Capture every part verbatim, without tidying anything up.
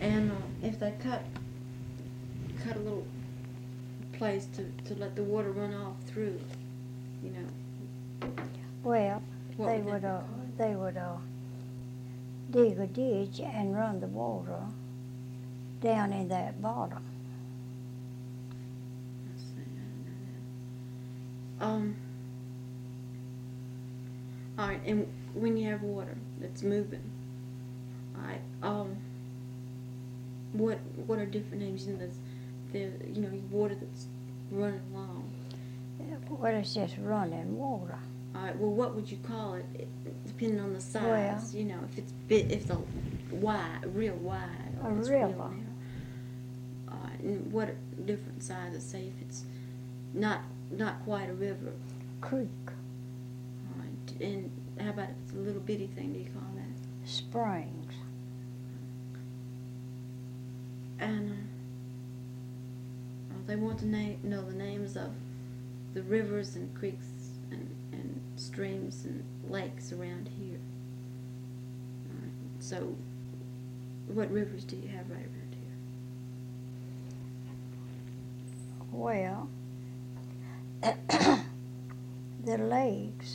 And uh, if they cut cut a little place to, to let the water run off through, you know. Well, What they would would, that uh, be called? they would uh, dig a ditch and run the water down in that bottom. Let's see, I don't know that. Um. All right, and when you have water that's moving, all right. Um. What what are different names? You know, there's the you know water that's running along. Well, it's just running water. All right. Well, what would you call it? it depending on the size. Well, you know, if it's bit, if it's a wide, real wide, or a if it's river. real narrow. All right. And what are different sizes? Say if it's not not quite a river. Creek. All right. And how about if it's a little bitty thing? Do you call that? Springs. And uh, they want to na- know the names of the rivers and creeks and, and streams and lakes around here. All right. So, what rivers do you have right around here? Well, the lakes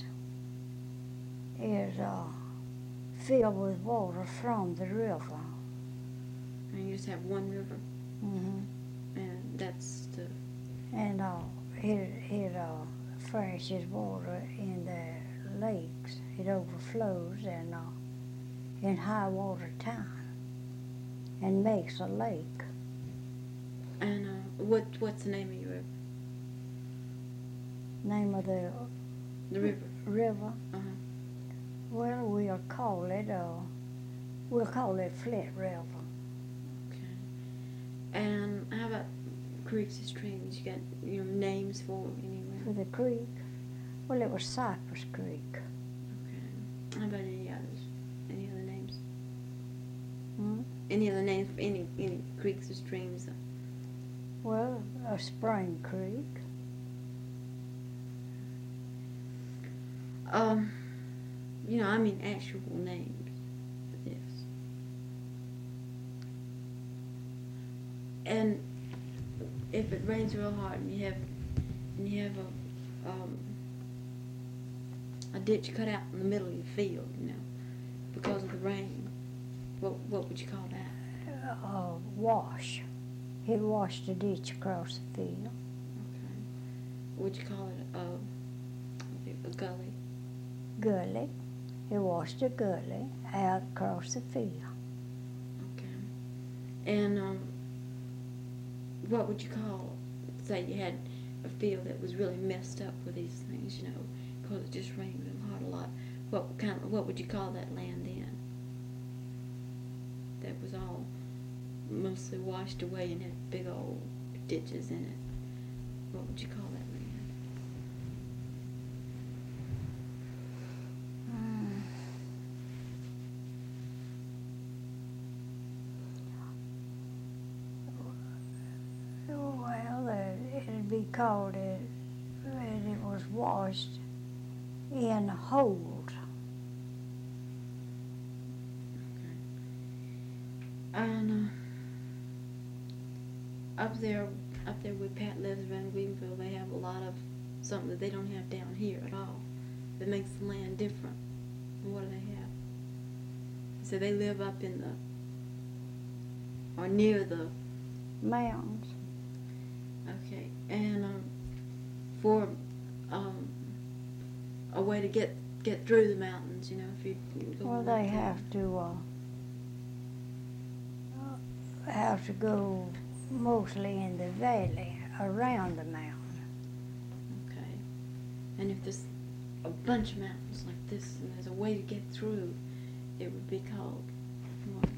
is uh, filled with water from the river. And you just have one river, Mm-hmm. and that's the. And uh, it, it uh, furnishes water in the lakes. It overflows and uh, in high water time and makes a lake. And uh, what what's the name of your river? Name of the The river. river? Uh huh. Well, we'll call it, uh, we'll call it Flint River. Okay. And how about creeks and streams? You got your names for them anywhere? For the creek, well, it was Cypress Creek. Okay. How about any others? Any other names? Hmm? Any other names for any any creeks or streams? Well, a Spring Creek. Um, you know, I mean actual names for this. And if it rains real hard and you have and you have a um, a ditch cut out in the middle of your field, you know, because of the rain, what what would you call that? Uh, wash. He washed a ditch across the field. Okay. What would you call it? A, a gully. Gully. He washed a gully out across the field. Okay. And um, what would you call, say you had a field that was really messed up with these things, you know, because it just rained real hard a lot. What kind of, what would you call that land then? That was all mostly washed away and had big old ditches in it. What would you call that land? Well, uh, it'd be called it, and it was washed in hold. And uh, up there, up there where Pat lives around Greenville, they have a lot of something that they don't have down here at all. That makes the land different. And what do they have? So they live up in the, or near the. Mountains. Okay, and um, for um, a way to get get through the mountains, you know, if you go. Well, up they there. have to uh, have to go mostly in the valley around the mountain. Okay, and if there's a bunch of mountains like this and there's a way to get through, it would be called what?